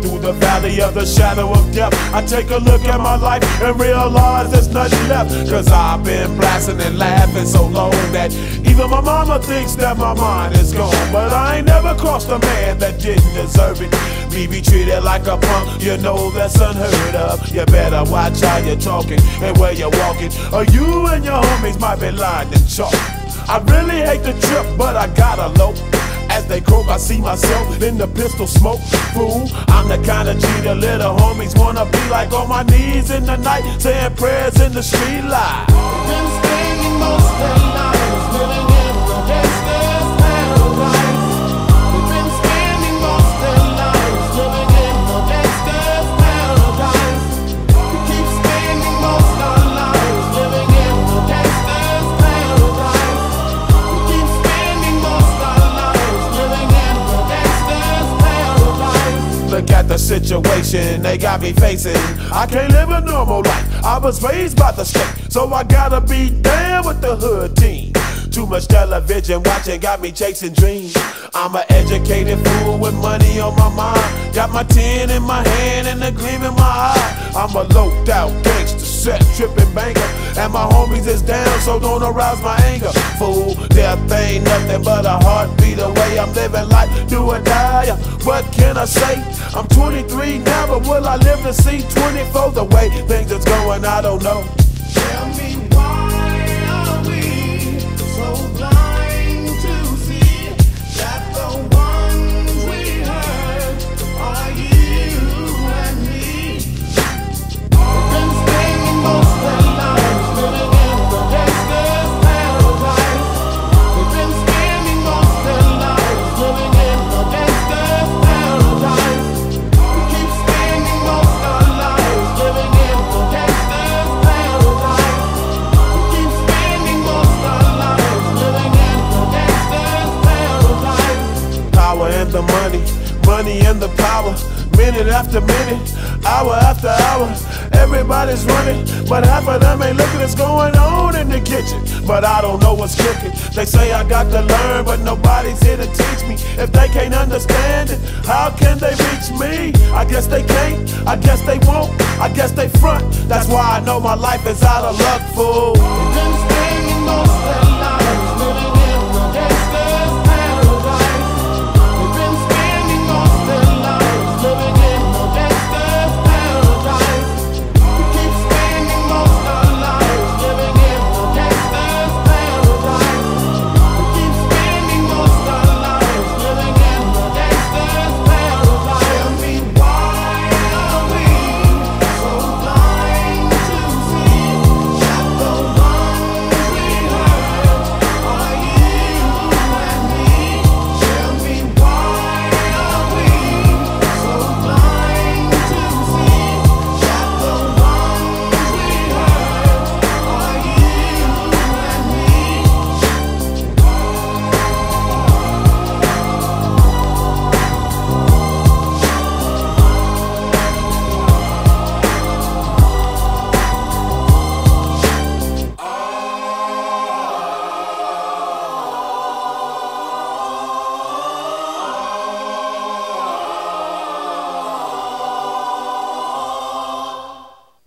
through the valley of the shadow of death, I take a look at my life and realize there's nothing left. Cause I've been blasting and laughing so long that even my mama thinks that my mind is gone. But I ain't never crossed a man that didn't deserve it. Me be treated like a punk, you know that's unheard of. You better watch how you're talking and where you're walking, or you and your homies might be lined in chalk. I really hate the trip, but I gotta low. As they croak, I see myself in the pistol smoke. Fool, I'm the kind of G the little homies wanna be like, on my knees in the night, saying prayers in the street light. Been spending most of their lives living in the gangster's paradise. We've been spending most of their lives living in the gangster's paradise. We keep spending most of our lives living in the gangster's paradise. We keep spending most of our lives living in the gangster's paradise. Look at the situation they got me facing. I can't live a normal life. I was raised by the state, so I gotta be down with the hood team. Too much television watching got me chasing dreams. I'm an educated fool with money on my mind. Got my tin in my hand and a gleam in my eye. I'm a loped out gangster, set tripping banker, and my homies is down, so don't arouse my anger. Fool, death ain't nothing but a heartbeat away. I'm living life, do or die. What can I say? I'm 23 now, but will I live to see 24? The way things is going, I don't know. Tell me, why are we so blind to see that the ones we hurt are you and me? We've been spending most of our lives living in the gangster's paradise. We've been spending most of our lives living in the gangster's paradise. We keep spending most of our lives living in the gangster's paradise. We keep spending most of our lives living in the gangster's paradise. Power and the money, money and the power. Minute after minute, hour after hour, everybody's running, but half of them ain't looking what's going on in the kitchen. But I don't know what's cooking. They say I got to learn, but nobody's here to teach me. If they can't understand it, how can they reach me? I guess they can't, I guess they won't, I guess they front. That's why I know my life is out of luck, fool. We've been spending most of